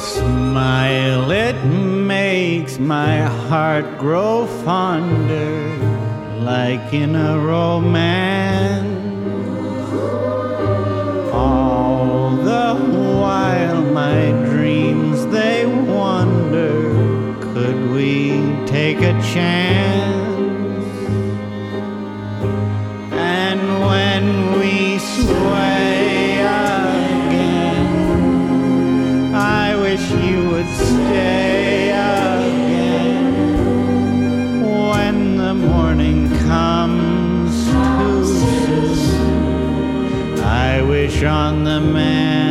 smile, it makes my heart grow fonder, like in a romance. All the while my dreams they wander, could we take a chance? And when we sway again, I wish you would stay again. When the morning comes too soon, I wish on the man